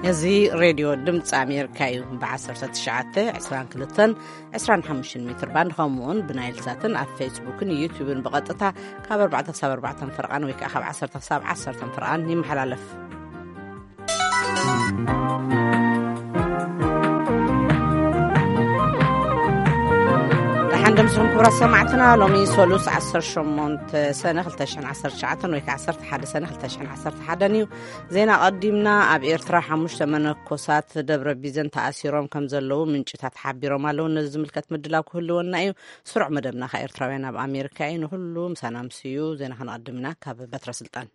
እዚ ሬድዮ ድምፂ ኣሜሪካ እዩ ብ1922 ሜትር ባንድ ከምኡውን ብናይልሳትን ኣብ ፌስቡክን ዩቲዩብን ብቐጥታ ካብ 4 ክሳብ 4 ፍርቓን ወይ ከዓ ካብ 10 ክሳብ 10 ፍርቓን ይመሓላለፍ። እንደምስኩም ክብራት ሰማዕትና ሎሚ ሶሉስ 18 ሰነ 2019 ወይ ከዓ 11 ሰነ 2011 እዩ። ዜና ቀዲምና ኣብ ኤርትራ 5 መነኮሳት ደብረ ቢዘን ተኣሲሮም ከም ዘለዉ ምንጭታት ሓቢሮም ኣለዉ። ነዚ ዝምልከት ምድላው ክህልወና እዩ። ስሩዕ መደብና ካብ ኤርትራውያን ኣብ ኣሜሪካ እዩ። ንኩሉ ምሳና ምስዩ ዜና ክንቀድምና ካብ በትረ ስልጣን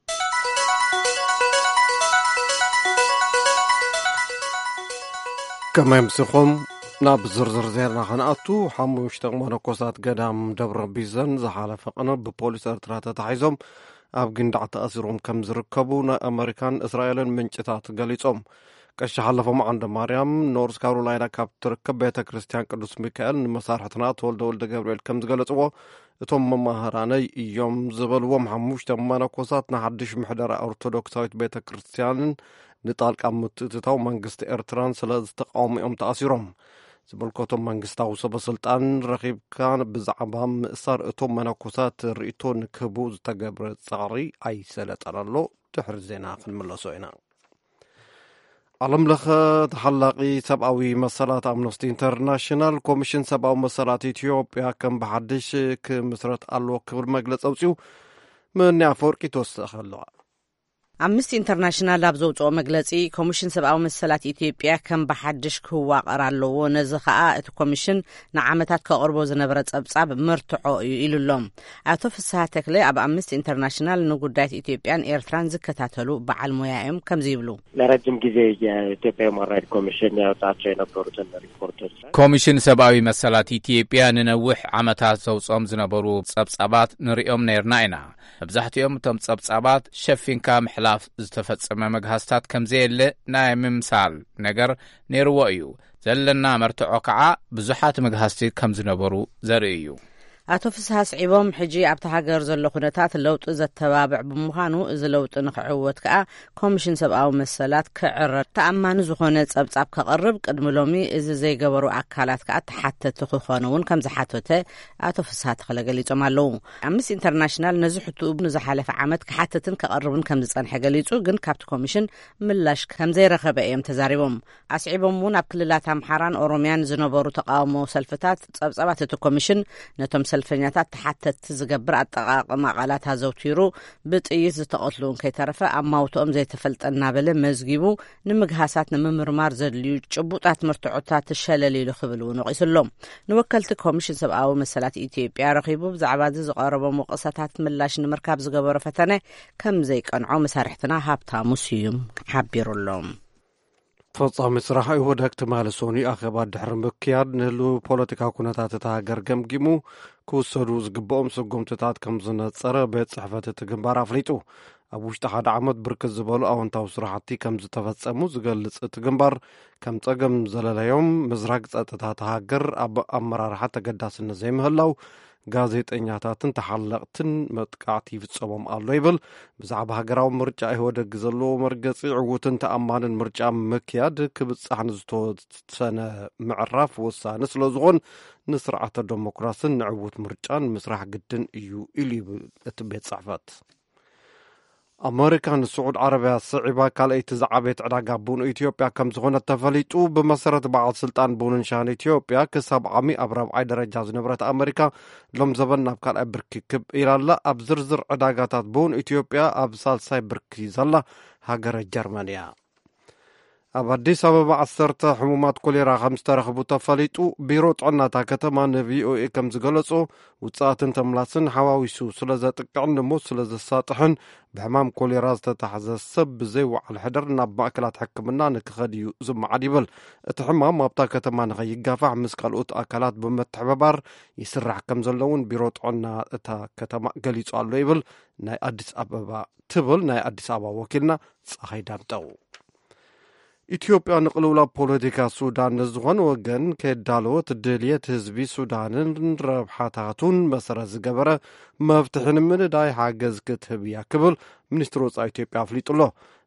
ከመይ ምስኹም ናብ ዝርዝር ዜና ከንኣቱ 5 መነኮሳት ገዳም ደብረ ቢዘን ዝሓለፈ ቀነ ብፖሊስ ኤርትራ ተታሒዞም ኣብ ግንዳዕ ተኣሲሮም ከም ዝርከቡ ናይ ኣሜሪካን እስራኤልን ምንጭታት ገሊጾም። ቀሺ ሓለፎም ዓንደ ማርያም ኖርዝ ካሮላይና ካብ ትርከብ ቤተ ክርስቲያን ቅዱስ ሚካኤል ንመሳርሕትና ተወልደ ገብርኤል ከም ዝገለጽዎ እቶም መማህራነይ እዮም ዝበልዎም 5 መነኮሳት ንሓድሽ ምሕደራ ኦርቶዶክሳዊት ቤተ ክርስቲያንን ንጣልቃ ምትእትታው መንግስቲ ኤርትራን ስለ ዝተቃወሙኦም ተኣሲሮም። ዝምልከቶም መንግስታዊ ሰበስልጣን ረኺብካ ብዛዕባ ምእሳር እቶም መነኮሳት ርእቶ ንክህቡ ዝተገብረ ጻዕሪ ኣይሰለጠነሎ። ድሕሪ ዜና ክንምለሶ ኢና። ዓለም ለኸ ተሓላቂ ሰብኣዊ መሰላት ኣምነስቲ ኢንተርናሽናል ኮሚሽን ሰብኣዊ መሰላት ኢትዮጵያ ከም ብሓድሽ ክምስረት ኣለዎ ክብል መግለፂ ኣውፅኡ ምንያ ፈወርቂ ተወስኸ ኣለዋ። ኣምነስቲ ኢንተርናሽናል ኣብ ዘውፅኦ መግለፂ ኮሚሽን ሰብኣዊ መሰላት ኢትዮጵያ ከም ብሓድሽ ክዋቀር ኣለዎ፣ ነዚ ከዓ እቲ ኮሚሽን ንዓመታት ከቅርቦ ዝነበረ ፀብጻብ መርትዖ እዩ ኢሉሎም። ኣቶ ፍስሓ ተክለ ኣብ ኣምነስቲ ኢንተርናሽናል ንጉዳያት ኢትዮጵያን ኤርትራን ዝከታተሉ በዓል ሞያ እዮም። ከምዚ ይብሉ። ለረጅም ጊዜ የኢትዮጵያ ሁማን ራይትስ ኮሚሽን ያወጣቸው የነበሩትን ሪፖርቶች ኮሚሽን ሰብኣዊ መሰላት ኢትዮጵያ ንነዊሕ ዓመታት ዘውፅኦም ዝነበሩ ፀብጻባት ንሪኦም ነርና ኢና። መብዛሕትኦም እቶም ፀብጻባት ሸፊንካ ምሕላፍ ዝተፈጸመ መግሃስታት ከምዘየለ ናይ ምምሳል ነገር ነይርዎ እዩ። ዘለና መርትዖ ከዓ ብዙሓት መግሃስቲ ከም ዝነበሩ ዘርኢ እዩ። ኣቶ ፍስሓ ስዒቦም ሕጂ ኣብቲ ሃገር ዘሎ ኩነታት ለውጢ ዘተባብዕ ብምዃኑ እዚ ለውጢ ንክዕወት ከዓ ኮሚሽን ሰብኣዊ መሰላት ክዕረር ተኣማኒ ዝኾነ ፀብጻብ ከቕርብ ቅድሚ ሎሚ እዚ ዘይገበሩ ኣካላት ከዓ ተሓተቲ ክኾኑ እውን ከም ዝሓተተ ኣቶ ፍስሓ ተክለ ገሊፆም ኣለዉ። ኣምነስቲ ኢንተርናሽናል ነዚ ሕቱኡ ንዝሓለፈ ዓመት ክሓተትን ከቐርብን ከም ዝጸንሐ ገሊጹ ግን ካብቲ ኮሚሽን ምላሽ ከም ዘይረኸበ እዮም ተዛሪቦም። ኣስዒቦም እውን ኣብ ክልላት ኣምሓራን ኦሮምያን ዝነበሩ ተቃውሞ ሰልፍታት ፀብጻባት እቲ ኮሚሽን ነቶም ሰልፈኛታት ተሓተቲ ዝገብር ኣጠቃቅማ ቃላት ኣዘውቲሩ ብጥይት ዝተቐትሉን ከይተረፈ ኣብ ማውቶኦም ዘይተፈልጠና በለ መዝጊቡ ንምግሃሳት ንምምርማር ዘድልዩ ጭቡጣት መርትዖታት ተሸለሊሉ ክብል እውን ወቂሱሎም። ንወከልቲ ኮሚሽን ሰብኣዊ መሰላት ኢትዮጵያ ረኺቡ ብዛዕባ እዚ ዝቐረቦም ወቀሳታት ምላሽ ንምርካብ ዝገበሮ ፈተነ ከም ዘይቀንዖ መሳርሕትና ሃብታሙ ስዩም ሓቢሩሎም። ፈጻሚ ስራሕ ይሁዳክ ተማለሶኒ ኣኼባ ድሕሪ ምክያድ ንህሉ ፖለቲካ ኩነታት እታ ሃገር ገምጊሙ ክውሰዱ ዝግብኦም ስጉምትታት ከም ዝነፀረ ቤት ጽሕፈት እቲ ግንባር ኣፍሊጡ። ኣብ ውሽጢ ሓደ ዓመት ብርክት ዝበሉ ኣወንታዊ ስራሕቲ ከም ዝተፈጸሙ ዝገልጽ እቲ ግንባር ከም ጸገም ዘለለዮም ምዝራግ ጸጥታ ሃገር ኣብ ኣመራርሓ ተገዳስነት ዘይምህላው ጋዜጠኛታትን ተሓለቕትን መጥቃዕቲ ይፍጸሞም ኣሎ ይብል። ብዛዕባ ሃገራዊ ምርጫ ይወደግ ዘለዎ መርገፂ ዕዉትን ተኣማንን ምርጫ ምክያድ ክብጻሕ ንዝተወሰነ ምዕራፍ ወሳኒ ስለ ዝኾን ንስርዓተ ዴሞክራስን ንዕዉት ምርጫን ምስራሕ ግድን እዩ ኢሉ እቲ ቤት ጽሕፈት። ኣሜሪካ ንስዑድ ዓረብያ ስዒባ ካልአይቲ ዝዓበየት ዕዳጋ ቡን ኢትዮጵያ ከም ዝኾነት ተፈሊጡ። ብመሰረት በዓል ስልጣን ቡንን ሻን ኢትዮጵያ ክሳብ ዓሚ ኣብ 4ይ ደረጃ ዝነበረት ኣሜሪካ ሎም ዘበን ናብ ካልኣይ ብርኪ ክብ ኢላላ። ኣብ ዝርዝር ዕዳጋታት ቡን ኢትዮጵያ ኣብ ሳልሳይ ብርኪ ዘላ ሃገረ ጀርመንያ። ኣብ ኣዲስ ኣበባ 10 ሕሙማት ኮሌራ ከም ዝተረኽቡ ተፈሊጡ። ቢሮ ጥዕናታ ከተማ ንቪኦኤ ከም ዝገለጾ ውፅኣትን ተምላስን ሓዋዊሱ ስለ ዘጥቅዕን ንሞት ስለ ዘሳጥሕን ብሕማም ኮሌራ ዝተታሕዘ ሰብ ብዘይወዓል ሕደር ናብ ማእከላት ሕክምና ንክኸድ እዩ ዝመዓድ ይብል። እቲ ሕማም ኣብታ ከተማ ንኸይጋፋሕ ምስ ካልኦት ኣካላት ብምትሕብባር ይስራሕ ከም ዘለውን ቢሮ ጥዕና እታ ከተማ ገሊጹ ኣሎ ይብል ናይ ኣዲስ ኣበባ ወኪልና ፀሓይ ዳምጠው። ኢትዮጵያ ንቅልውላው ፖለቲካ ሱዳን ንዝኾነ ወገን ከዳለወት ድልየት ህዝቢ ሱዳንን ረብሓታቱን መሰረት ዝገበረ መፍትሒ ንምንዳይ ሓገዝ ክትህብ እያ ክብል ሚኒስትሪ ወፃኢ ኢትዮጵያ ኣፍሊጡሎ።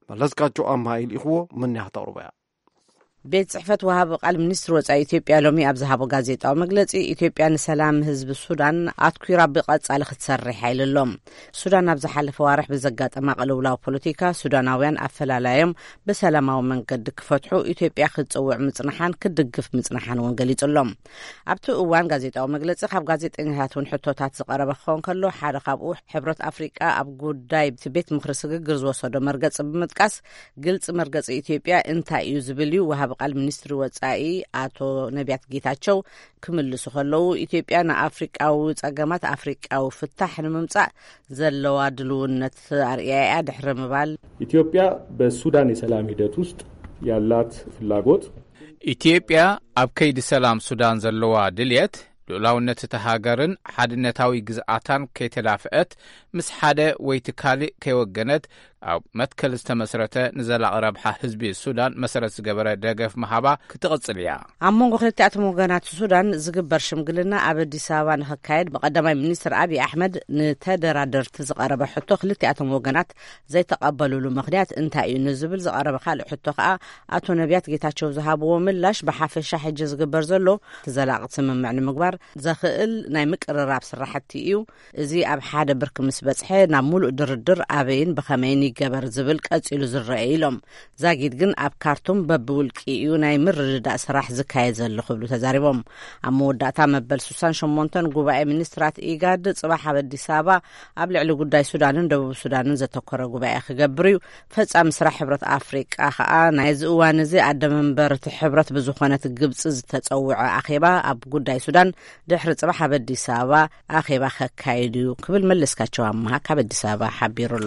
መለስካቸው ኣማኢል ኢኽዎ ምን ያህተሩበያ ቤት ጽሕፈት ወሃብ ቃል ሚኒስትር ወጻኢ ኢትዮጵያ ሎሚ ኣብ ዝሃቦ ጋዜጣዊ መግለጺ ኢትዮጵያ ንሰላም ህዝቢ ሱዳን ኣትኩራ ብቐጻሊ ክትሰርሕ ኢሎም ሱዳን ኣብ ዝሓለፈ ዋርሕ ብዘጋጠማ ቅልውላዊ ፖለቲካ ሱዳናውያን ኣፈላላዮም ብሰላማዊ መንገዲ ክፈትሑ ኢትዮጵያ ክትጽውዕ ምጽናሓን ክድግፍ ምጽናሓን እውን ገሊጹሎም ኣብቲ እዋን ጋዜጣዊ መግለጺ ካብ ጋዜጠኛታት እውን ሕቶታት ዝቐረበ ክኸውን ከሎ ሓደ ካብኡ ሕብረት ኣፍሪቃ ኣብ ጉዳይ ቤት ምክሪ ስግግር ዝወሰዶ መርገጺ ብምጥቃስ ግልጽ መርገጺ ኢትዮጵያ እንታይ እዩ ዝብል እዩ ወሃብ ቃል ሚኒስትሪ ወጻኢ አቶ ነቢያት ጌታቸው ክምልሱ ከለው ኢትዮጵያ ንኣፍሪቃዊ ጸገማት ኣፍሪቃዊ ፍታሕ ንምምጻእ ዘለዋ ድልውነት ኣርአያ ድሕረ ምባል ኢትዮጵያ በሱዳን የሰላም ሂደት ውስጥ ያላት ፍላጎት ኢትዮጵያ ኣብ ከይዲ ሰላም ሱዳን ዘለዋ ድልየት ሉላውነት ተሃገርን ሓድነታዊ ግዝኣታን ከይተዳፍአት ምስ ሓደ ወይ ትካሊእ ከይወገነት ኣብ መትከል ዝተመስረተ ንዘላቕ ረብሓ ህዝቢ ሱዳን መሰረት ዝገበረ ደገፍ መሃባ ክትቕጽል እያ ኣብ መንጎ ክልቲኣቶም ወገናት ሱዳን ዝግበር ሽምግልና ኣብ ኣዲስ ኣበባ ንኽካየድ ብቐዳማይ ሚኒስትር ኣብዪ ኣሕመድ ንተደራደርቲ ዝቐረበ ሕቶ ክልቲኣቶም ወገናት ዘይተቐበሉሉ ምኽንያት እንታይ እዩ ንዝብል ዝቐረበ ካልእ ሕቶ ከዓ ኣቶ ነቢያት ጌታቸው ዝሃብዎ ምላሽ ብሓፈሻ ሕጂ ዝግበር ዘሎ ዘላቒ ስምምዕ ንምግባር ዘኽእል ናይ ምቅርራብ ስራሕቲ እዩ እዚ ኣብ ሓደ ብርኪ ምስ በጽሐ ናብ ሙሉእ ድርድር ኣበይን ብኸመይን ይገበር ዝብል ቀጺሉ ዝረአ ኢሎም ዛጊድ ግን ኣብ ካርቱም በብውልቂ እዩ ናይ ምርድዳእ ስራሕ ዝካየድ ዘሎ ክብሉ ተዛሪቦም ኣብ መወዳእታ መበል 68 ጉባኤ ሚኒስትራት ኢጋድ ጽባሕ ኣብ ኣዲስ ኣበባ ኣብ ልዕሊ ጉዳይ ሱዳንን ደቡብ ሱዳንን ዘተኮረ ጉባኤ ክገብር እዩ ፈጻሚ ስራሕ ሕብረት ኣፍሪቃ ከዓ ናይዚ እዋን እዚ ኣደመንበርቲ ሕብረት ብዝኾነት ግብፂ ዝተጸውዐ ኣኼባ ኣብ ጉዳይ ሱዳን ድሕሪ ጽባሕ ኣብ ኣዲስ ኣበባ ኣኼባ ከካይድ እዩ ክብል መለስካቸው ኣማሃ ካብ ኣዲስ ኣበባ ሓቢሩ ኣሎ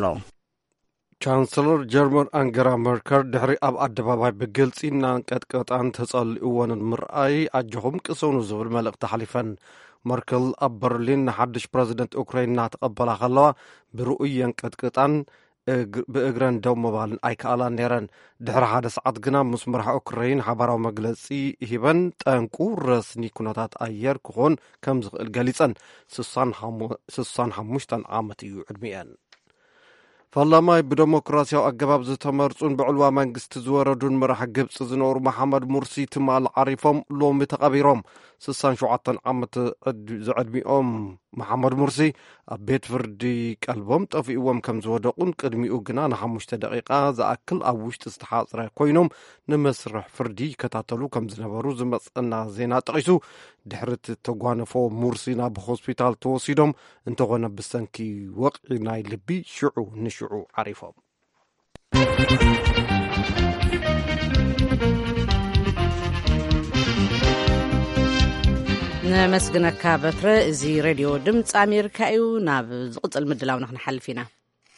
ቻንስለር ጀርመን አንጌላ ሜርከል ድሕሪ ኣብ ኣደባባይ ብግልፂ ናንቀጥቀጣን ተጸሊእዎንን ምርኣይ ኣጅኹም ቅሰኑ ዝብል መልእኽቲ ሓሊፈን ሜርከል ኣብ በርሊን ንሓድሽ ፕረዚደንት ኡክራይን እናተቐበላ ከለዋ ብርኡይ የንቀጥቅጣን ብእግረን ደው ምባልን ኣይከኣላን ነይረን ድሕሪ ሓደ ሰዓት ግና ምስ መራሒ ኡክራይን ሓበራዊ መግለጺ ሂበን ጠንቁ ረስኒ ኩነታት ኣየር ክኾን ከም ዝኽእል ገሊጸን 65 ዓመት እዩ ዕድሚአን ፈላማይ ብዴሞክራሲያዊ ኣገባብ ዝተመርጹን ብዕልዋ መንግስቲ ዝወረዱን መራሒ ግብፂ ዝነበሩ መሐመድ ሙርሲ ትማል ዓሪፎም ሎሚ ተቐቢሮም 67 ዓመት ዝዕድሚኦም መሐመድ ሙርሲ ኣብ ቤት ፍርዲ ቀልቦም ጠፊእዎም ከም ዝወደቁን ቅድሚኡ ግና ን5 ደቂቃ ዝኣክል ኣብ ውሽጢ ዝተሓጽረ ኮይኖም ንመስርሕ ፍርዲ ይከታተሉ ከም ዝነበሩ ዝመጽና ዜና ጠቂሱ ድሕሪ ተጓነፎ ሙርሲ ናብ ሆስፒታል ተወሲዶም እንተኾነ ብሰንኪ ወቕዒ ናይ ልቢ ሽዑ ንሽዑ ዓሪፎም ነመስግነካ በትረ እዚ ሬድዮ ድምፂ ኣሜሪካ እዩ ናብ ዝቕጽል ምድላው ንኽንሓልፍ ኢና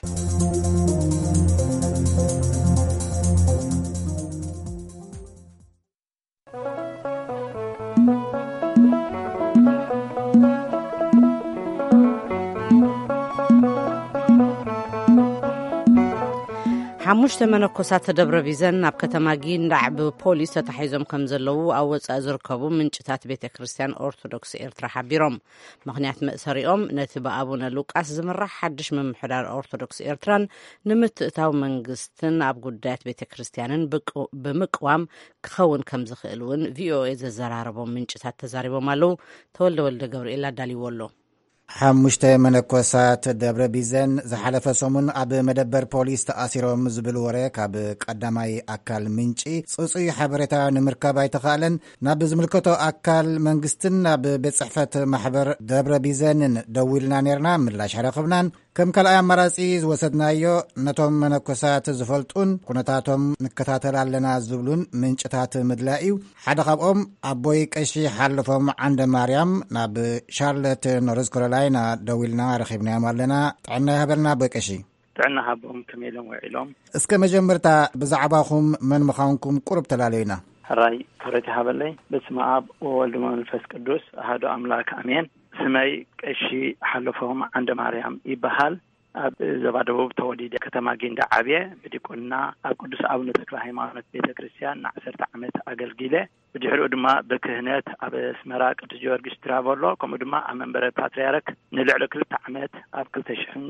ሓሙሽተ መነኮሳት ደብረ ቢዘን ኣብ ከተማ ጊንዳዕ ብፖሊስ ተታሒዞም ከም ዘለዉ ኣብ ወጻኢ ዝርከቡ ምንጭታት ቤተ ክርስቲያን ኦርቶዶክስ ኤርትራ ሓቢሮም ምኽንያት መእሰሪኦም ነቲ ብኣቡነ ሉቃስ ዝምራሕ ሓድሽ ምምሕዳር ኦርቶዶክስ ኤርትራን ንምትእታው መንግስትን ኣብ ጉዳያት ቤተ ክርስቲያንን ብምቅዋም ክኸውን ከም ዝኽእል እውን ቪኦኤ ዘዘራረቦም ምንጭታት ተዛሪቦም ኣለው ተወልደ ወልደ ገብርኤል ኣዳሊዎ ኣሎ ሓሙሽተ መነኮሳት ደብረ ቢዘን ዝሓለፈ ሰሙን ኣብ መደበር ፖሊስ ተኣሲሮም ዝብል ወረ ካብ ቀዳማይ ኣካል ምንጪ ጽጹይ ሓበሬታ ንምርካብ ኣይተኻእለን ናብ ዝምልከቶ ኣካል መንግስትን ናብ ቤት ጽሕፈት ማሕበር ደብረ ቢዘንን ደው ኢልና ነርና ምላሽ ረኸብናን ከም ካልኣይ ኣማራጺ ዝወሰድናዮ ነቶም መነኮሳት ዝፈልጡን ኩነታቶም ንከታተል ኣለና ዝብሉን ምንጭታት ምድላይ እዩ ሓደ ካብኦም ኣቦይ ቀሺ ሓልፎም ዓንደ ማርያም ናብ ሻርለት ኖርዝ ካሮላይና ደው ኢልና ረኺብናዮም ኣለና ጥዕና ይሃበልና ኣቦይ ቀሺ ጥዕና ሃቦም ከመኢሎም ውዒሎም እስከ መጀመርታ ብዛዕባኹም መን ምዃንኩም ቁርብ ተላለዩና ሕራይ ክብረት ይሃበለይ በስመ አብ ወወልድ ወመንፈስ ቅዱስ አሐዱ አምላክ አሜን ስመይ ቀሺ ሓልፎም ዓንደ ማርያም ይበሃል ኣብ ዞባ ደቡብ ተወሊደ ከተማ ጊንዳዕ ዓብየ ብዲቁና ኣብ ቅዱስ አቡነ ተክለ ሃይማኖት ቤተ ክርስቲያን ን10 ዓመት ኣገልጊለ ብድሕሪኡ ድማ ብክህነት ኣብ ኣስመራ ቅዱስ ጊዮርጊስ ትራቨሎ ከምኡ ድማ ኣብ መንበረ ፓትርያርክ ንልዕሊ 2 ዓመት ኣብ 2003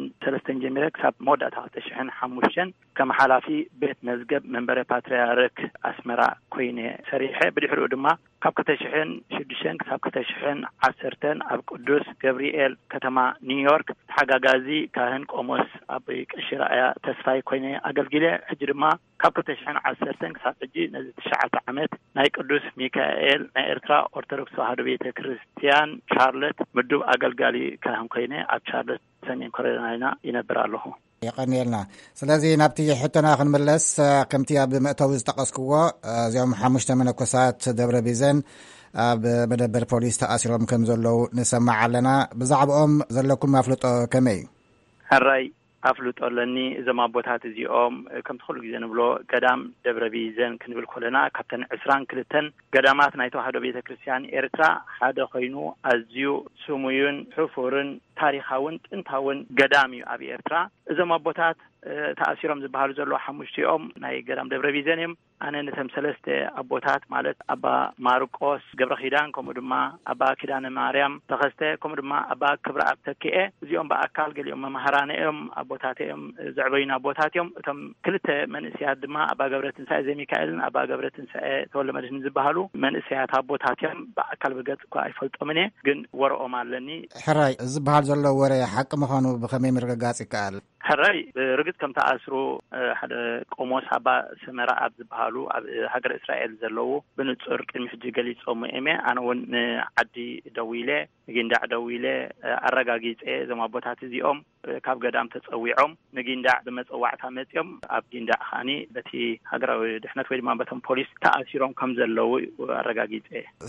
15 جميرك ساب مودة تشحن حموشن كما حلافي بيت مزجب منبر باتريارك أسمراء كوينة سريحة بديحرو دما كاب كتشحن شدشن كاب كتشحن عسرتن أب قدوس جبريل كتما نيويورك حجاجازي كاهن قوموس أبيك الشراء تسفاي كوينة أجلجلة حجرما كاب كتشحن عسرتن كاب تجي نزل تشعة عمت ناي قدوس ميكائيل نايرترا أرثوذكس هذا بيت كريستيان شارلت مدو أجلجالي كاهن كوينة أب شارلت سمين كورينا ينبر له يقنيلنا سلازي نبتي حتى خنملس كمتي بمأتوي استقسكوا زيوم حمشت من كوسات دبر بيزن بدبر بوليس تأثيرهم كم زلوا نسمع لنا بزعبهم زلكم مفلوط كمي الرأي أفلوط لني إذا ما بوتات زيوم كم تخلق زين بلو قدام دبر بيزن كنبل كلنا كابتن عسران كلتن قدامات نايتو هذا بيت كريستيان إيرترا هذا خينو أزيو سمويون حفورن تاريخاون انتاون قدامي أبي إيرترا إذا ما بوتات تأثيرهم زبالو زلوا حمشتيهم ناي قدام دبر بيزنهم أنا نتهم سلسة أبوتات مالت أبا ماركوس جبر خيدان كمدما أبا كيدان مريم تخسته كمدما أبا كبر أبتكئ زيهم بأكال قليهم مهرانهم أبوتاتهم زعبين أبوتاتهم تم كلته من سياد ما أبا جبر تنسى زي ميكائيل أبا جبر تنسى تولى مدرسين زبالو من سياد أبوتاتهم بأكال بجد كايفلت أمني جن ورا أمالني حراي زبال زلوا ورا حق مخانو بخميم رجعات كال حراي رجعت كم تأثروا حدا قوموس أبا سمرة عبد بحالو هجر إسرائيل زلوا بنتصور كلمة جاليس أمي أنا ون عدي دويلة نجين دويلة الرجاجيز إذا ما بتحت زيهم كاب قدام تسويهم نجين بمسوع ثمتهم أبجين خاني بتي هجر دحنا تويد ما بتم بوليس تأثيرهم كم زلوا الرجاجيز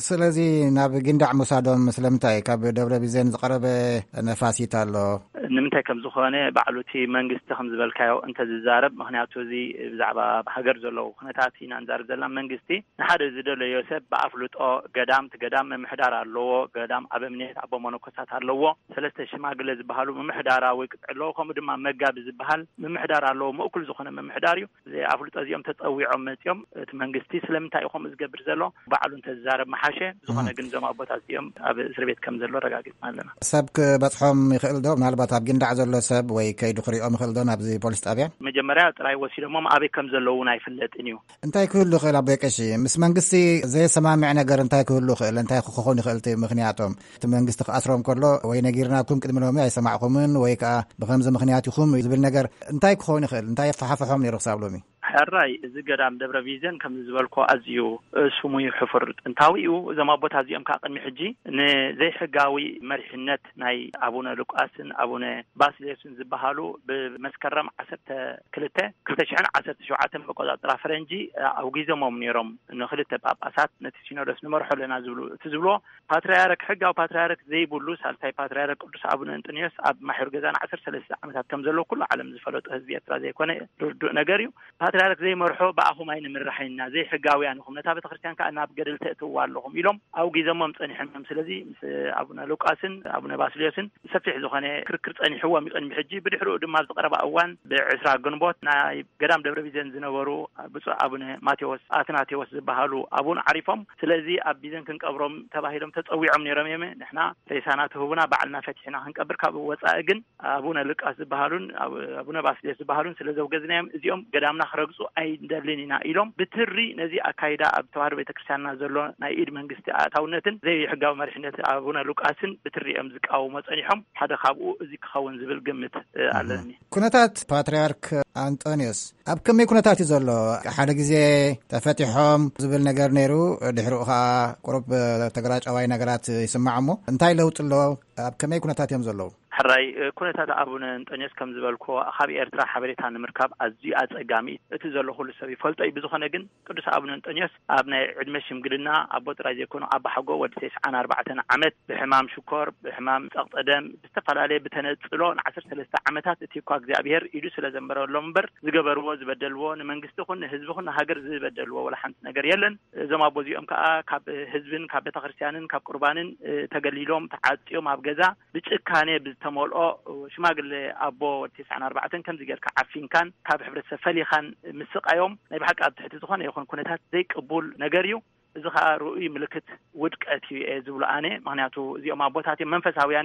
سلازي نابجين مساعدهم مسلمتاي كاب دبر بيزن قرب نفاسي تالو نمتى كم زخانة بعلوتي منجست خمس بالكايو أنت الزارب مهنياتو زي زعبا بحجر زلوا خناتاتي نانزارب زلنا منجستي نحد زدلو يوسف بعفلوت قدام محدار اللو قدام أبمنيت أبو منوكسات اللو ثلاثة شماغل زبحالو محدارا ويقطعلو خم دما مجاب زبحال محدار اللو ما كل زخانة محداريو زي عفلوت أزيام تتقوي عمتيوم منجستي سلمتاي خم زجبر زلو بعلو أنت الزارب محاشة زخانة جنزم أبو تازيام أب سربيت كم زلو رجاجت مالنا سبك بطحم يخيل دو من هالبطاب جندع زلو سب ويكيدو خريقهم يخيل دو نابزي بوليس أبيان مجمرات رأي وسيلة ما أبي كم زلو نايفلت إنيو انتي كله خيل أبيك شيء مس منجستي زي سماع نجار انتي كله خيل انتي خخوني خيلتي مخنياتهم تمنجست أسرهم كله وينجيرناكم كده منهم يسمعكمن ويكا بخمس مخنياتكم يزبل نجار انتي خخوني خيل انتي فحفهم يرقصوا لومي الرأي إذا قدام دبر فيزن كم زبالكو أزيو سموي حفر انتاويو إذا ما بوت هذه أمكان محجي إن زي حجاوي مرحنت ناي أبونا لقاسن أبونا باسليسن زبهالو بمسكرم عسرت كلته شحن عسرت شوعات بقضاء طرف فرنجي أو جيزة ممنيرم إنه خلته باباسات نتيجة رسم مرحلة لنا تزبلو باتريارك حجة وباتريارك زي بولوس هالتاي باتريارك قدس أبونا أنطونيوس أب محور جزان 10 سلسلة عمتها كم زلوا كل عالم زفلت هذبيات رازي كونه نجاريو باتريارك زي مرحو بأخو ماين من رحينا زي حجاويانهم نتابع خريستيان كأنها بقدر تأتوا لهم يلوم أو جيزة ممتن حمام سلزي أبونا لوكاسن أبونا باسليوسن سفح زخانة كركرت أني حوا ميقن محجي بدحرو دمال تقرب أوان بعسرة جنبوت نا قدام دبر بيزن زنورو بس أبونا ماتيوس أثناتيوس زبهالو أبونا عرفهم سلزي أبيزن كنك أبرم تباهيلهم تتقوي عمني رميمه نحنا لساناته هنا بعلنا فتحنا هنك أبرك وسائقن أبونا لوكاس زبهالون أبونا باسليوس زبهالون سلزو جزناهم زيهم قدامنا خرجوا أي دليلنا إلهم بتري نزي أكايدا أبتوار بيتكرسياننا زلوا نايد منجستي أتاونتن زي حجاو مرحنة أبونا لوكاسن بتري أمزك أو مسأنيهم حدا خابو زيك خاون زبل قمت علني كنتات باتريارك أنطونيوس أب كم كنتات زلوا حدا جزء تفتحهم زبل نجار نيرو دحروها قرب تجراج أواي نجارات يسمعهم انتاي لو تلو أب كم كنتات يوم زلوا حراي كنت هذا أبونا أنطونيوس كم زبالكو خابي إرترا حبريت عن مركب أزي أجامي تزلوا كل سبي فلت أي بزخنا جن كدس أبونا أنطونيوس أبنا عدمش مقلنا أبو تراجع يكونوا أب حقو ودسيس عن 4 عمت بحمام شكر بحمام سقط أدم بستفعل عليه بتنزلون 10 3 عمتات تيكواك زي أبير يدوس لزمبر اللمبر زجبروا زبدلوا نمنجستخون حزبخون هاجر زبدلوا ولا حنت نجار يلن زما بوزي أمك كاب حزبن كاب تخرسيانن كاب قربانن تجليلهم تعطيهم أبجزا بتشكانه تمولو شماغل أبو 94 كم زيجر كعفين كان كاب حبر السفلي خان مسق يوم نبي حق أب تحت زخانة يكون كنتات زي قبول نجاريو زخا رؤي ملكت ودك أتي زبل أنا معناته زي ما بوتاتي منفس هويانه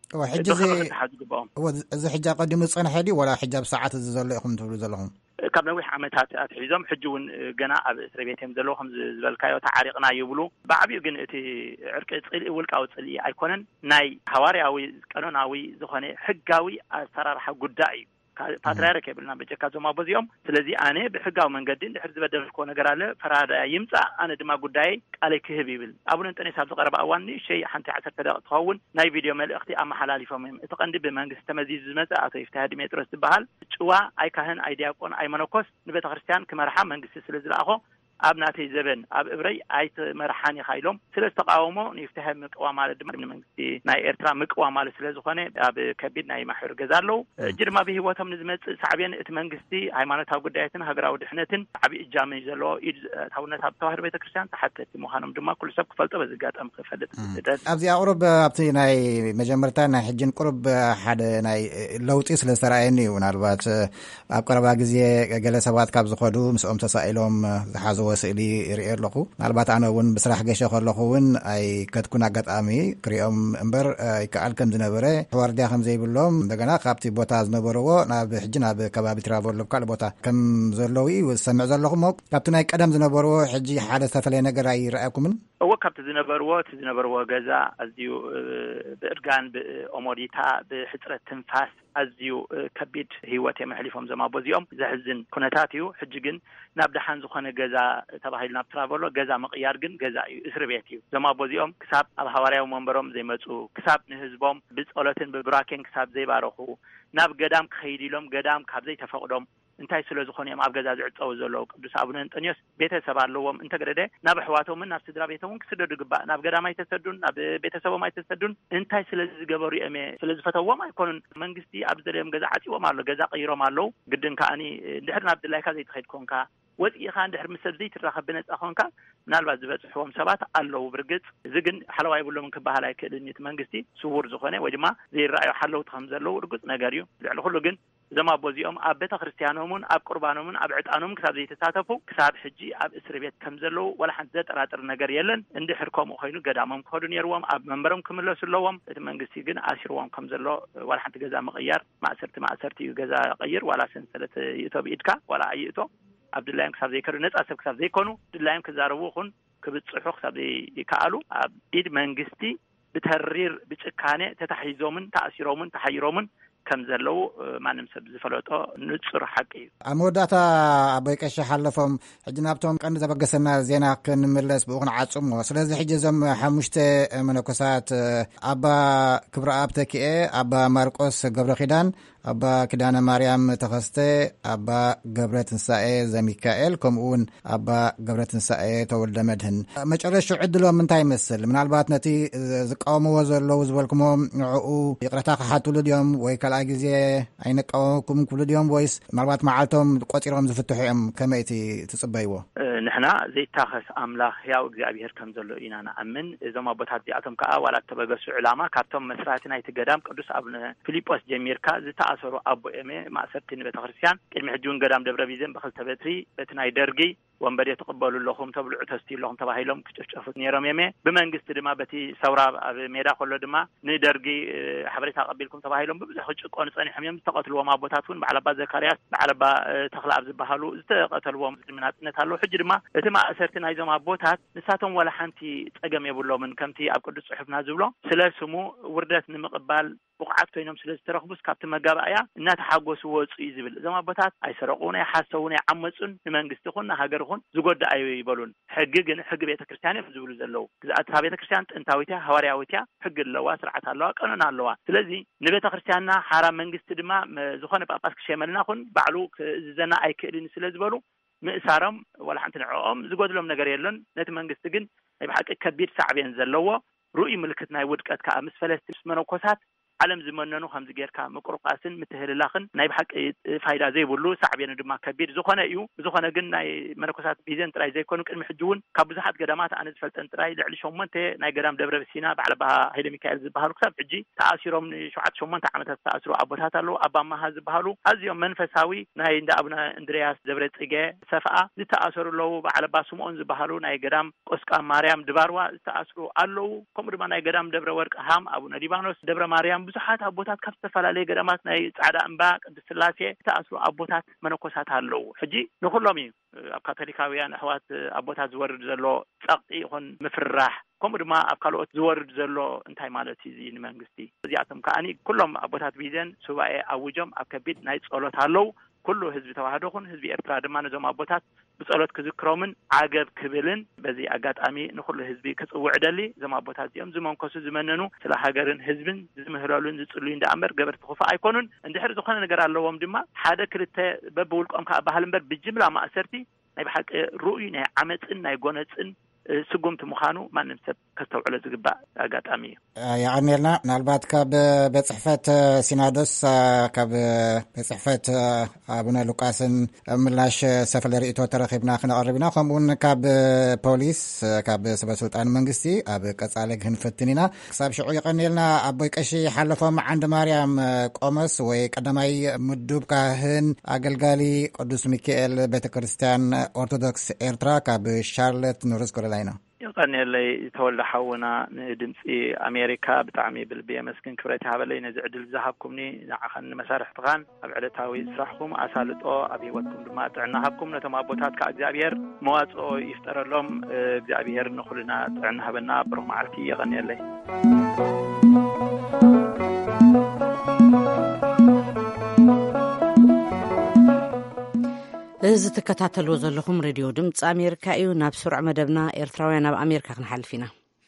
እዚ ሕጃ ቀዲሙ ዝጸንሐ ድዩ ወላ ሕጃ ብሰዓት እዚ ዘሎ ኢኹም ትብሉ ዘለኹም? ካብ ነዊሕ ዓመታት ኣትሒዞም ሕጂ እውን ገና ኣብ እስር ቤት እዮም ዘለዉ ከም ዝበልካዮ ተዓሪቕና ይብሉ ብዓብዩ ግን እቲ ዕርቂ ጽልኢ ውልቃዊ ጽልኢ ኣይኮነን ናይ ሃዋርያዊ ቀኖናዊ ዝኾነ ሕጋዊ ኣሰራርሓ ጉዳይ እዩ ፓትርያርክ የብልና በጀካ ዞም ኣቦዚኦም ስለዚ ኣነ ብሕጋዊ መንገዲ እንድሕር ዝበደልኮ ነገር ኣለ ፈራዳ ይምጻእ ኣነ ድማ ጉዳይ ቃለይ ክህብ ይብል ኣቡነ እንጦንዮስ ኣብ ዝቐረበ እዋን ንእሽተይ ሓንቲ 10 ደቂቃ ትኸውን ናይ ቪድዮ መልእኽቲ ኣመሓላሊፎም እዮም። እቲ ቀንዲ ብመንግስቲ ተመዚዙ ዝመጽእ ኣቶ ይፍታሕ ዲሜጥሮስ ዝበሃል ጭዋ ኣይ ካህን ኣይ ዲያቆን ኣይ መነኮስ ንቤተ ክርስቲያን ክመርሓ መንግስቲ ስለ ዝለኣኾ ኣብ ናተይ ዘበን ኣብ እብረይ ኣይት መርሓን ይኻይሎም ስለ ዝተቃወሞ ንይፍታሕ ምቅዋ ማለት ድማ መንግስቲ ናይ ኤርትራ ምቅዋ ማለት ስለ ዝኾነ ኣብ ከቢድ ናይ ማሕበር ገዛ ኣለዉ እጂ ድማ ብሂወቶም ንዝመጽእ ሳዕብየን እቲ መንግስቲ ሃይማኖታዊ ጉዳያትን ሃገራዊ ድሕነትን ዓብዪ እጃም ዘለዎ ኢድ ታውነት ኣብ ተዋህዶ ቤተ ክርስቲያን ተሓተቲ ምዃኖም ድማ ኩሉ ሰብ ክፈልጦ በዚ ኣጋጣሚ ክፈልጥ ይደል። ኣብዚ ኣቁርብ ኣብቲ ናይ መጀመርታ ናይ ሕጅን ቁርብ ሓደ ናይ ለውጢ ስለ ዝተረኣየኒ እዩ ምናልባት ኣብ ቀረባ ግዜ ገለ ሰባት ካብ ዝኸዱ ምስኦም ተሳኢሎም ዝሓዘዎ ስእሊ ይርኢ ኣለኹ ምናልባት ኣነ እውን ብስራሕ ገሸ ከለኹ እውን ኣይ ከትኩን ኣጋጣሚ ክሪኦም እምበር ይከኣል ከም ዝነበረ ሕዋርድያ ከም ዘይብሎም እንደገና ካብቲ ቦታ ዝነበርዎ ናብ ሕጂ ናብ ከባቢ ትራቨሎ ካልእ ቦታ ከም ዘለዉ እዩ ዝሰምዕ ዘለኹ ሞ ካብቲ ናይ ቀደም ዝነበርዎ ሕጂ ሓደ ዝተፈለየ ነገር ኣይረኣየኩምን? እዎ ካብቲ ዝነበርዎ ገዛ ኣዝዩ ብእርጋን ብኦሞዲታ ብሕፅረት ትንፋስ ኣዝዩ ከቢድ ህይወት የመሕሊፎም ዞም ኣቦዚኦም ዘሕዝን ኩነታት እዩ። ሕጂ ግን ናብ ደሓን ዝኾነ ገዛ ተባሂሉ ናብ ትራቨሎ ገዛ ምቕያር ግን ገዛ እዩ እስር ቤት እዩ። ዞም ኣቦዚኦም ክሳብ ኣብ ሃዋርያዊ መንበሮም ዘይመፁ ክሳብ ንህዝቦም ብጸሎትን ብብራኬን ክሳብ ዘይባረኹ ናብ ገዳም ክኸይድ ኢሎም ገዳም ካብ ዘይተፈቕዶም እንታይ ስለ ዝኾነ እዮም ኣብ ገዛ ዝዕፀው ዘለዉ ቅዱስ ኣቡነ እንጦንዮስ ቤተሰብ ኣለዎም እንተገደደ ናብ ኣሕዋቶምን ናብ ስድራ ቤቶምን ክስደዱ ግባእ ናብ ገዳም ኣይተሰዱን ናብ ቤተሰቦም ኣይተሰዱን እንታይ ስለ ዝገበሩ እዮም ስለ ዝፈተዎም ኣይኮኑን መንግስቲ ኣብ ዘለዮም ገዛ ዓፂቦም ኣሎ ገዛ ቀይሮም ኣለዉ ግድን ከኣኒ እንድሕር ናብ ድላይካ ዘይትኸይድ ኮንካ ወፂኢኻ እንድሕር ምስ ሰብ ዘይትራኸብ ብነፃ ኮንካ ምናልባት ዝበፅሕዎም ሰባት ኣለዉ ብርግፅ እዚ ግን ሓለዋ ይብሎም ክበሃል ኣይክእልን እቲ መንግስቲ ስውር ዝኾነ ወይ ድማ ዘይረኣዩ ሓለውቲ ከም ዘለዉ ርግፅ ነገር እዩ። ልዕሊ ኩሉ ግን እዞም ኣቦዚኦም ኣብ ቤተ ክርስቲያኖምን ኣብ ቁርባኖምን ኣብ ዕጣኖምን ክሳብ ዘይተሳተፉ ክሳብ ሕጂ ኣብ እስር ቤት ከም ዘለዉ ወላ ሓንቲ ዘጠራጥር ነገር የለን። እንድሕር ከምኡ ኮይኑ ገዳሞም ክኸዱ ነይርዎም ኣብ መንበሮም ክምለሱ ኣለዎም እቲ መንግስቲ ግን ኣሲርዎም ከም ዘሎ ወላ ሓንቲ ገዛ ምቕያር ማእሰርቲ እዩ ገዛ ቀይር ዋላ ሰንሰለት ይእቶ ብኢድካ ዋላ ኣይእቶ ኣብ ድላዮም ክሳብ ዘይከዱ ነፃ ሰብ ክሳብ ዘይኮኑ ድላዮም ክዛረቡ ይኹን ክብፅሑ ክሳብ ዘይከኣሉ ኣብ ኢድ መንግስቲ ብተሪር ብጭካኔ ተታሒዞምን ተኣሲሮምን ተሓይሮምን ከም ዘለዉ ማንም ሰብ ዝፈለጦ ንጹር ሓቂ እዩ። ኣብ መወዳእታ ኣቦይ ቀሺ ሓለፎም ሕጂ ናብቶም ቀንዲ ዘበገሰና ዜና ክንምለስ ብኡኹን ዓጽሞ ስለዚ ሕጂ እዞም 5 መነኮሳት ኣባ ክብረኣብ ተኪኤ ኣባ ማርቆስ ገብረ ኪዳን ኣባ ኪዳነ ማርያም ተኸስተ ኣባ ገብረ ትንሳኤ ዘሚካኤል ከምኡውን ኣባ ገብረ ትንሳኤ ተወልደ መድህን መጨረሻ ዕድሎም እንታይ ይመስል? ምናልባት ነቲ ዝቃወምዎ ዘለዉ ዝበልኩሞ ንዕኡ ይቕረታ ክሓትሉ ድዮም ወይ ካልኣይ ግዜ ኣይነቃወምኩም ክብሉ ድዮም ወይስ ምናልባት መዓልቶም ቆፂሮም ዝፍትሑ እዮም? ከመይ ትጽበይዎ? ንሕና ዘይታኸስ ኣምላኽ ሕያው እግዚኣብሔር ከም ዘሎ ኢና ንኣምን። እዞም ኣቦታት እዚኣቶም ከዓ ዋላ ተበገሱ ዕላማ ካብቶም መስራቲ ናይቲ ገዳም ቅዱስ ኣቡነ ፊልጶስ ጀሚርካ ዝተኣሰሩ ኣቦ ኤሜ ማእሰርቲ ንቤተ ክርስቲያን ቅድሚ ሕጂ እውን ገዳም ደብረ ቢዘን ብክልተ በትሪ በቲ ናይ ደርጊ ወንበር የተቀበሉ ኣለኹም ተብልዑ ተስቲዩ ኣለኹም ተባሂሎም ክጭፍጨፉ ነይሮም የሜ ብመንግስቲ ድማ በቲ ሰውራ ኣብ ሜዳ ከሎ ድማ ንደርጊ ሓበሬታ ቀቢልኩም ተባሂሎም ብብዙሕ ክጭቆኑ ጸኒሖም እዮም ዝተቐትልዎም ኣቦታት እውን በዓል ኣባ ዘካርያስ በዓል ኣባ ተኽለ ኣብ ዝበሃሉ ዝተቐተልዎም ናጽነት ኣለዉ። ሕጂ ድማ እቲ ማእሰርቲ ናይዞም ኣቦታት ንሳቶም ወላ ሓንቲ ፀገም የብሎምን ከምቲ ኣብ ቅዱስ ጽሑፍና ዝብሎ ስለ ስሙ ውርደት ንምቕባል ብቕዓት ኮይኖም ስለ ዝተረኽቡስ ካብቲ መጋባእያ እናተሓጎሱ ወፁ እዩ ዝብል እዞም ኣቦታት ኣይሰረቁን ኣይሓሰቡን ኣይዓመፁን ንመንግስቲ ይኹን ንሃገር ይኹን ዝጎዳእ ይበሉን። ሕጊ ግን ሕጊ ቤተ ክርስቲያን እዮም ዝብሉ ዘለዉ ግዝኣታ ቤተ ክርስቲያን ጥንታዊት ሃዋርያዊት ሕጊ ኣለዋ ስርዓት ኣለዋ ቀኖና ኣለዋ። ስለዚ ንቤተ ክርስቲያንና ሓራ መንግስቲ ድማ ዝኾነ ጳጳስ ክሸመልና ይኹን ባዕሉ ክእዝዘና ኣይክእልን ስለ ዝበሉ ምእሳሮም ወላ ሓንቲ ንዕኦም ዝጎድሎም ነገር የለን። ነቲ መንግስቲ ግን ናይ ብሓቂ ከቢድ ሳዕብየን ዘለዎ ሩኡይ ምልክት ናይ ውድቀት ከዓ ምስ ፈለስቲ መነኮሳት ዓለም ዝመነኑ ከምዚ ጌርካ ምቁርቃስን ምትህልላኽን ናይ ብሓቂ ፋይዳ ዘይብሉ ሳዕብየኑ ድማ ከቢድ ዝኾነ እዩ። ዝኾነ ግን ናይ መነኮሳት ቢዘን ጥራይ ዘይኮኑ ቅድሚ ሕጂ እውን ካብ ብዙሓት ገዳማት ኣነ ዝፈልጠን ጥራይ ልዕሊ 8 ናይ ገዳም ደብረ ብሲና በዓል ኣባ ሃይለ ሚካኤል ዝበሃሉ ክሳብ ሕጂ ተኣሲሮም ን7-8 ዓመታት ተኣሲሩ ኣቦታት ኣለዉ። ኣባ ማሃ ዝበሃሉ ኣዝዮም መንፈሳዊ ናይ እንዳ ኣቡነ እንድርያስ ደብረ ጽጌ ሰፍኣ ዝተኣሰሩ ኣለዉ። በዓል ኣባ ስምዖን ዝበሃሉ ናይ ገዳም ቆስቃ ማርያም ድባርዋ ዝተኣስሩ ኣለዉ። ከምኡ ድማ ናይ ገዳም ደብረ ወርቅ ሃም ኣቡነ ሊባኖስ ደብረ ማርያም ብዙሓት ኣቦታት ካብ ዝተፈላለዩ ገዳማት ናይ ጻዕዳ እምባ ቅድስት ስላሴ ተኣስሩ ኣቦታት መነኮሳት ኣለዉ ሕጂ ንኹሎም እዩ ኣብ ካቶሊካውያን ኣሕዋት ኣቦታት ዝወርድ ዘሎ ጸቕጢ ይኹን ምፍራሕ ከምኡ ድማ ኣብ ካልኦት ዝወርድ ዘሎ እንታይ ማለት እዩ እዚ ንመንግስቲ እዚኣቶም ከኣኒ ኩሎም ኣቦታት ቢዘን ሱባኤ ኣውጆም ኣብ ከቢድ ናይ ጸሎት ኣለዉ ኩሉ ህዝቢ ተዋህዶ ኹን ህዝቢ ኤርትራ ድማ ነዞም ኣቦታት ብጸሎት ክዝክሮምን ዓገብ ክብልን በዚ ኣጋጣሚ ንኹሉ ህዝቢ ክጽውዕ ደሊ እዞም ኣቦታት እዚኦም ዝመንኮሱ ዝመነኑ ስለ ሃገርን ህዝብን ዝምህለሉን ዝጽልዩ እንዳኣምበር ገበርቲ ክፉ ኣይኮኑን እንድሕር ዝኾነ ነገር ኣለዎም ድማ ሓደ ክልተ በብውልቆም ካብ ባህል እምበር ብጅምላ ማእሰርቲ ናይ ብሓቂ ሩኡይ ናይ ዓመፅን ናይ ጎነፅን ስጉምቲ ምዃኑ ማንም ሰብ ከስተውዕሎ ዝግባእ ኣጋጣሚ እዩ ያዕኔልና ምናልባት ካብ በጽሕፈት ሲናዶስ ካብ በጽሕፈት ኣቡነ ሉቃስን ምላሽ ሰፈለ ርእቶ ተረኺብና ክነቐርብ ኢና ከምኡውን ካብ ፖሊስ ካብ ሰበስልጣን መንግስቲ ኣብ ቀጻለ ክንፍትን ኢና ክሳብ ሽዑ ይቐኒልና ኣቦይ ቀሺ ሓለፎም ዓንዲ ማርያም ቆመስ ወይ ቀዳማይ ምዱብ ካህን ኣገልጋሊ ቅዱስ ሚካኤል ቤተ ክርስቲያን ኦርቶዶክስ ኤርትራ ካብ ሻርለት ኖርዝ ካሮላይና ይቐኒለይ ተወልደ ሓውና ንድምፂ ኣሜሪካ ብጣዕሚ ብልብየ መስክን ክብረት ሃበለይ ነዚ ዕድል ዝሃብኩምኒ ንዓኸን መሳርሕትኻን ኣብ ዕለታዊ ስራሕኩም ኣሳልጦ ኣብ ሂወትኩም ድማ ጥዕና ሃብኩም ነቶም ኣቦታት ካብ እግዚኣብሔር መዋፅኦ ይፍጠረሎም እግዚኣብሔር ንኹልና ጥዕና ሃበና ብሩኽ መዓልቲ ይቐኒለይ እዚ ተከታተልዎ ዘለኹም ሬድዮ ድምፂ ኣሜሪካ እዩ ናብ ስሩዕ መደብና ኤርትራውያን ኣብ ኣሜሪካ ክንሓልፍ ኢና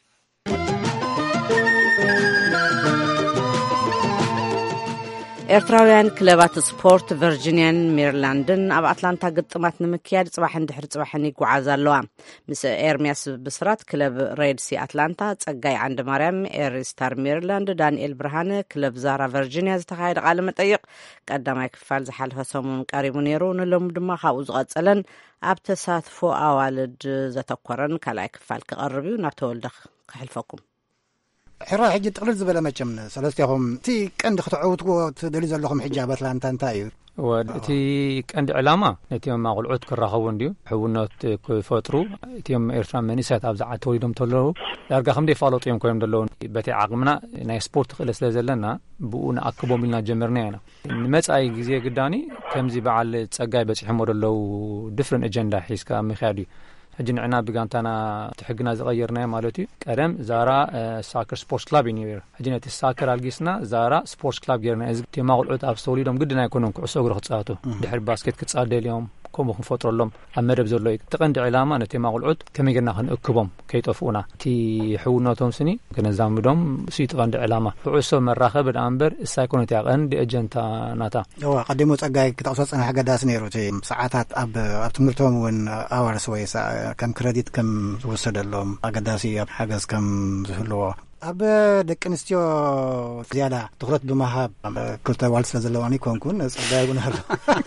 ኤርትራውያን ክለባት ስፖርት ቨርጂኒያን ሜሪላንድን ኣብ ኣትላንታ ግጥማት ንምክያድ ጽባሕን ድሕሪ ጽባሕን ይጓዓዛ ኣለዋ ምስ ኤርሚያስ ብስራት ክለብ ሬድሲ ኣትላንታ ጸጋይ ዓንዲ ማርያም ኤርስታር ሜሪላንድ ዳንኤል ብርሃነ ክለብ ዛራ ቨርጂኒያ ዝተኻየደ ቃለ መጠይቕ ቀዳማይ ክፋል ዝሓለፈ ሰሙን ቀሪቡ ነይሩ ንሎሙ ድማ ካብኡ ዝቐጸለን ኣብ ተሳትፎ ኣዋልድ ዘተኮረን ካልኣይ ክፋል ክቐርብ እዩ ናብ ተወልደ ክሕልፈኩም ሕራ ሕጂ ጥቕልል ዝበለ መቸም ሰለስቲኹም እቲ ቀንዲ ክትዕውትዎ ትደልዩ ዘለኹም ሕጂ ኣብ ኣትላንታ እንታይ እዩ እቲ ቀንዲ ዕላማ ነቲኦም ኣቁልዑት ክራኸቡን ድዩ ሕውነት ክፈጥሩ እቲኦም ኤርትራ መንእሰያት ኣብ ዝዓት ተወሊዶም ተለዉ ዳርጋ ከምደይ ፋለጡ እዮም ኮይኖም ዘለዉ በቲ ዓቕምና ናይ ስፖርት ክእለ ስለ ዘለና ብኡ ንኣክቦም ኢልና ጀመርና ኢና ንመጻኢ ግዜ ግዳኒ ከምዚ በዓል ጸጋይ በፂሖሞ ዘለዉ ድፍረን ኣጀንዳ ሒዝካ ምኽያድ እዩ ሕጂ ንዕና ብጋንታና ትሕግና ዝቐየርናዮ ማለት እዩ ቀደም ዛራ ሳከር ስፖርትስ ክላብ እዩ ነይሩ ሕጂ ነቲ ሳከር ኣልጊስና ዛራ ስፖርትስ ክላብ ጌርና እዚ ቲማ ቁልዑት ኣብ ዝተወሊዶም ግድና ኣይኮኑም ኩዕሶ እግሪ ክጻወቱ ድሕሪ ባስኬት ክጻደልዮም ከምኡ ክንፈጥረሎም ኣብ መደብ ዘሎ እዩ ተቐንዲ ዕላማ ነቲማ ቁልዑት ከመይ ጌርና ክንእክቦም ከይጠፍኡና እቲ ሕውነቶም ስኒ ክነዛምዶም እሱ ተቐንዲ ዕላማ ኩዕሶ መራኸብ ዳኣምበር ሳይኮነት ያቐንዲ ኤጀንታ ናታ ቀዲሙ ጸጋይ ክጠቕሶ ጽናሕ ገዳስ ነይሩ እቲ ሰዓታት ኣብ ትምህርቶም እውን ኣዋርስ ወይ ከም ክሬዲት ከም ዝወሰደሎም ኣገዳሲ ኣብ ሓገዝ ከም ዝህልዎ ኣብ ደቂ ኣንስትዮ ዝያዳ ትኩረት ብምሃብ ክልተ ዋልድ ስለ ዘለዋኒ ኮንኩን ጸጋይ እውን ኣሎ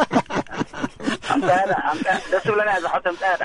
أنت دسولنا إذا حتى متأدا.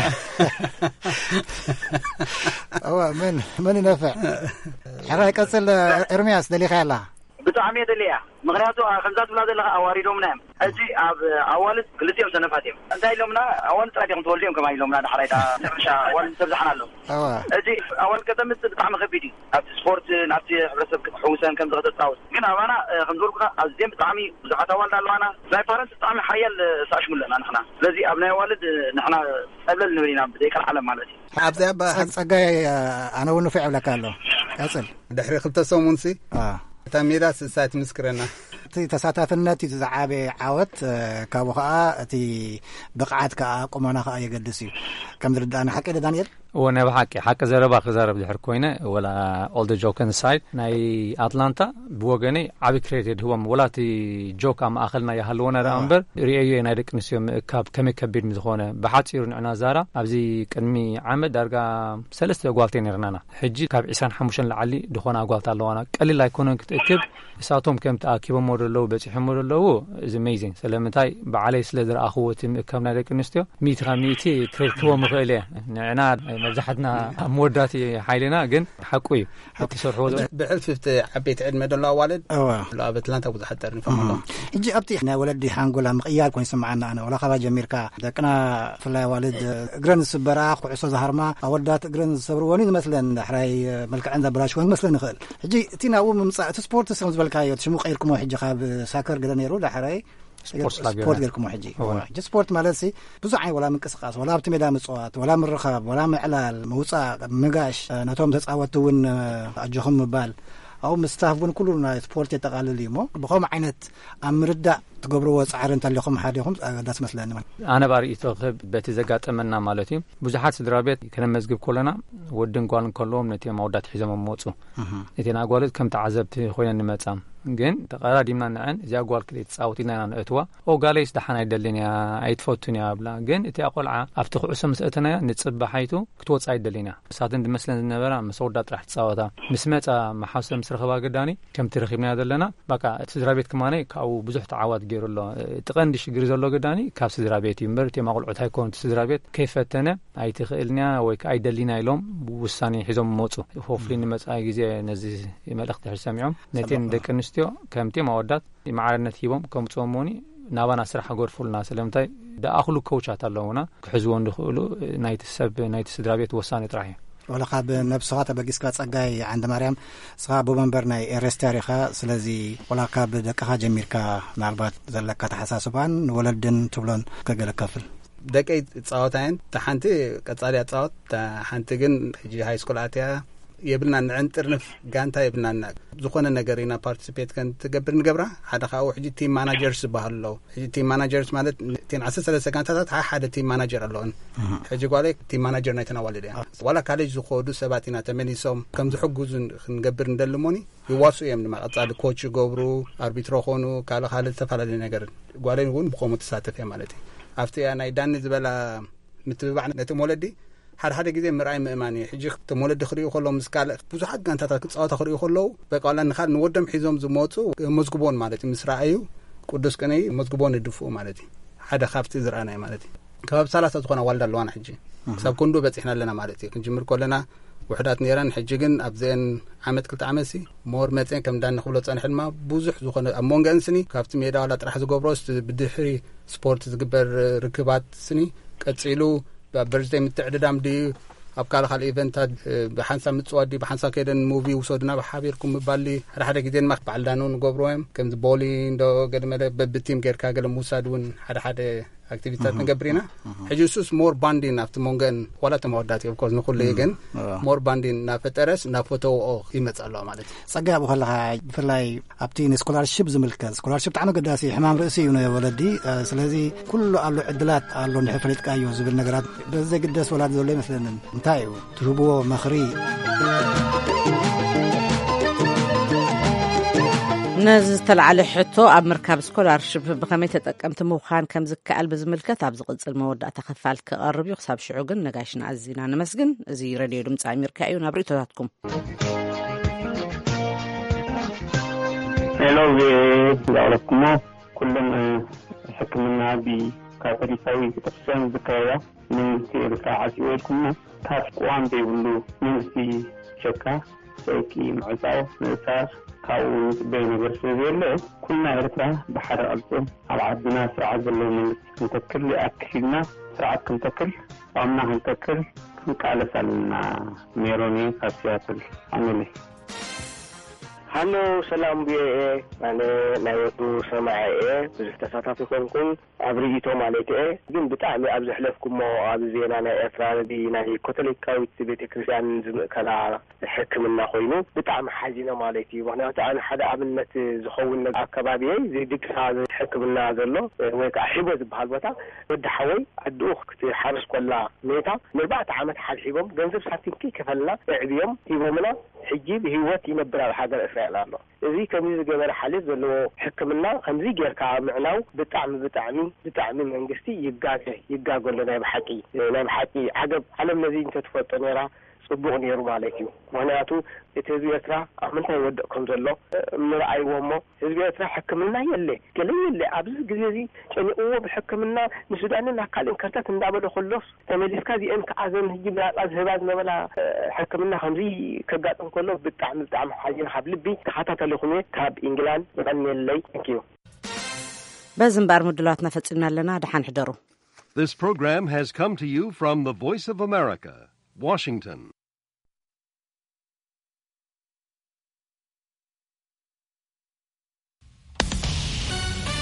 من ينفع؟ حرائق أصل إرمياس دلي خيالله. بتعمية دليا. مغرياتو خمسات بلاد اللي أواريدهم نام. أجي أول كلتيهم سنفاتهم. أنت هيلومنا أول تراجعهم توليهم كما هيلومنا حريتا مشا أول ترجعنا لهم. أجي أول كذا مثل بتعمل خبيدي. أبت سبورت نفسي حرسب حوسان كم زغت التاوس. كنا أنا خمسورك أزين بتعمي زحت أول دلوانا. زي فارس بتعمي حيال ساشمل لنا نحنا. الذي أبناء والد نحنا قبل النورينا بديك العالم مالتي. أبدا حقا أنا ونو فعل كله. أصل. دحري خلت سومونسي. تاميرا سايت مسكرنا تساتفنت تزعابي عاوت كابو خا تي بقعت كا قمنا خا يقدسي كم درد انا حكي دانيال وانا بحكي حق زربا خزرب دحر كوينه ولا اول ذا جوك ان سايد ناي اتلانتا بوغني عبي كريتد هو ولاتي جوك ام اخلنا يهلونا دامبر رياي نايدك نسيم كاب كمي كبير مزخونه بحاصير نعنا زارا ابزي قدمي عمد دارغا ثلاثه غوالتين رنانا حجي كاب عيسان حموشن لعلي دخونا غوالتا لوانا قليل لا يكون كتكب ساتهم كم تاكيب مودلو بصحمو دلو از اميزين سلامتاي بعلي سلدر اخوتي كم نايدك نستيو 100 كريتو مخيله نعنا መብዛሕትና መወዳቲ ሓይልና ግን ሓቁይ ትሰርሕዎ ብዕልፍት ዓበይቲ ዕድመ ደሎ ኣዋልድ ኣብ ኣትላንታ ብዙሓት ጠርኒ ፈምሎም ሕጂ ኣብቲ ናይ ወለዲ ሓንጎላ ምቕያር ኮይኑ ስምዓና ኣነ ወላ ካባ ጀሚርካ ደቅና ፍላይ ኣዋልድ እግረን ዝስበራ ኩዕሶ ዝሃርማ ኣወዳት እግረን ዝሰብርዎኒ ዝመስለን ዳሕራይ መልክዐን ዘበላሽዎን ዝመስለን ይኽእል ሕጂ እቲ ናብኡ ምምፃእ እቲ ስፖርት ስም ዝበልካዮ ሽሙ ቀይርኩሞ ሕጂ ካብ ሳከር ገለ ነይሩ ዳሕራይ ስፖርት ጌርኩሞ ሕጂ ስፖርት ማለት ሲ ብዙሕ ዓይ ወላ ምንቅስቃስ ወላ ኣብቲ ሜዳ ምፅዋት ወላ ምርኻብ ወላ ምዕላል መውፃእ ምጋሽ ነቶም ተፃወቱ እውን ኣጆኹም ምባል أو مستافون كلنا سبورت يتقالل يمو بخوم عينت أمردا تقبروا صعر انت اللي خم حاديهم داس مثلا أنا باري يتوقف بتزجات أمنا مالتي بزحات سدرابيت كنا مزجب كلنا ودن قالن كلهم نتي مودات حزام موتو نتي ناقولت كم تعذبت خويا نمتام ግን ተቀራዲምና ንአን እዚያ ጓል ክሌት ጻውቲና ናእትዋ ኦ ጋሌስ ደሓና ይደልንያ አይትፈቱንያ ብላ ግን እቲ አቆልዓ ኣብቲ ኩዕሶ መስእተናያ ንጽባሓይቱ ክትወጻ ይደልንያ ሳትን ድመስለን ዝነበራ መስወዳ ጥራሕ ጻወታ ምስመጻ ማሐሰ ምስረኸባ ገዳኒ ከምቲ ረኺብና ዘለና በቃ እቲ ስድራቤት ከማነ ካው ብዙሕ ተዓዋት ገይሩሎ ጥቐንዲ ሽግሪ ዘሎ ገዳኒ ካብ ስድራቤት ይምበር እቲ ማቁልዑት ኣይኮን ስድራቤት ከይፈተነ ኣይትኽእልንያ ወይ ከይደልና ኢሎም ውሳኔ ሒዞም ሞጹ ሆፍሊን መጻይ ግዜ ነዚ መልእኽቲ ሕሰሚዖም ነቴን ደቅንስ كمتي مودات معارنة هيبهم كم تصوموني نابانا سرح غورفولنا سلامتاي دا اخلو كوتشات اللهونا كحزوون دخولو نايت سدرابيت وساني تراهي ولا خاب نفسها تبقيسكا صقاي عند مريم صاب بمنبرناي ارس تاريخا سلازي ولا كاب دقها جميركا نالبات زلكا تحساسبان ولدن تبلون كغلكفل دقي تصاوتين تحنتي قصاليا تصاوت تحنتي جن جي هاي سكول اتيا يبلنا نعنترنف غانتا يبلنا زخونه نغرينا بارتيسيبيت كنت تقبر نغبره هذا خاو حجي تيم ماناجرز بهالو حجي تيم ماناجرز مالت تين 10 سكانتات حدا تيم ماناجر اللون حجي قالك تيم ماناجر نايتنا والدي ولا كالج زخودو سباتينا تمنيسوم كم زحجوزن نغبر ندلموني يواسو يم ما اصاد كوتش غبرو اربيترو خونو قال خالد تفعل نغر قالين ون بقوم تساتف مالتي افتي انا يدان زبلا متبعنا نتمولدي حد جزء مرأي مأماني حجيك تمولد دخليه خلهم مسكال بوزحات كانت تتصاوت خليه خلوا بقالن نخال نودم حزام زموتو مزقبون مالتي مسرائيو قدس كني مزقبون الدفوع مالتي هذا خافت زرعنا مالتي كباب ثلاثة تكون والد اللوان حجي سب كندو بس إحنا لنا مالتي كنجمر كلنا وحدات نيران حجيجن أبزين عمد كلت عمسي مور متين كم دان خلوت أنا حلما بوزح زخنا أمونج أنسني كافت ميدا ولا ترح زقبروس بدحري سبورت زقبر ركبات سني كتسيلو برزدي متعددام دي أبكار خال إيفنتات بحنسا متصوادي بحنسا كيدن موفي وصودنا بحابيركم مبالي حدا كيدن مخ بعلدانون قبروهم كم بولين دو قد ملا بتيم غير كاغل موسادون حدا اكتيفيتات نغبرينا حجوسوس مور باندين افت مونغن ولا تمودات اوف كورس نقول ليغن مور باندين نافترس نافوتو او يمصالو مالتي صقا بخلها بفلاي ابتين سكولارشيب زملكاز سكولارشيب تاعنا قداسي حمام رئيسي يا ولدي سلازي كله قالو عدلات قالو نحفلت كايو زبل نغرات بزي قداس ولاد زولي مثلا انتايو تربو مخري نز تلعلي حتو أب مركب سكولارشيب بخمية تقمت موخان كم زكال بزملكة تابزغد المودة تخفال كقرب يخساب شعوغن نقاشنا عزينا نمسجن زي راديو دمت أمريكا أيونا بريتواتكم هلو لكم كلنا حكمنا بكاتريساوي تفسير ذكايا من تلك عزيزكم تاسقوان بيولو من في شكا سيكي معزاو نساس كاو بين برسوبيله كلنا إرترا بحر ألفون على عدنا سرعة اللي من نتكل أكلنا سرعة كنتكل وأمنا هنتكل كنقال سالنا ميروني خاصيات العملي هلو سلام بيه أنا نايتو سماعي بزح تساتافي كونكم أبريتو ماليتي جن بتاعمي أبزح لفكم مو أبزينا أنا إفران دي ناهي كوتليكاوي تبيتي كريسيان كلا حكمنا خوينو بتاعم حزينة ماليتي وحنا تعالى حدا عملت زخونا أكبابي زي ديك هذا حكمنا ذلو ويك أحبه بهالبتا ود حوي أدوخ كتير حارس كلا ميتا مربعت عمت حال حبهم جنزب ساتين كي كفلنا عديهم تيبهمنا حجيب هيوات ينبرا بحاجة إسرائيل الله زي كميز جبر حليز اللي حكمنا خمزي جير كعمعناو بتعمي منجستي يبقى لنا بحكي عقب على الذي انت تفوت نرى ጽቡቕ ነይሩ ማለት እዩ። ምክንያቱ እቲ ህዝቢ ኤርትራ ኣብ ምንታይ ይወድቕ ከም ዘሎ ምርኣይዎ እሞ ህዝቢ ኤርትራ ሕክምና የለ ገለ የለ ኣብዚ ግዜ እዚ ጨኒቕዎ ብሕክምና ንሱዳንን ናብ ካልእ ከርታት እንዳበለ ከሎስ ተመሊስካ እዚአን ከዓዘን ህጂ ብላጣ ዝህባ ዝነበላ ሕክምና ከምዚ ከጋጥም ከሎ ብጣዕሚ ሓዚን ካብ ልቢ ተኸታተልኹም ካብ ኢንግላንድ ይቐኒየለይ ንኪዩ በዚ እምበር ምድላዋትና ፈፂምና ኣለና ድሓን ሕደሩ This program has come to you from the Voice of America, Washington.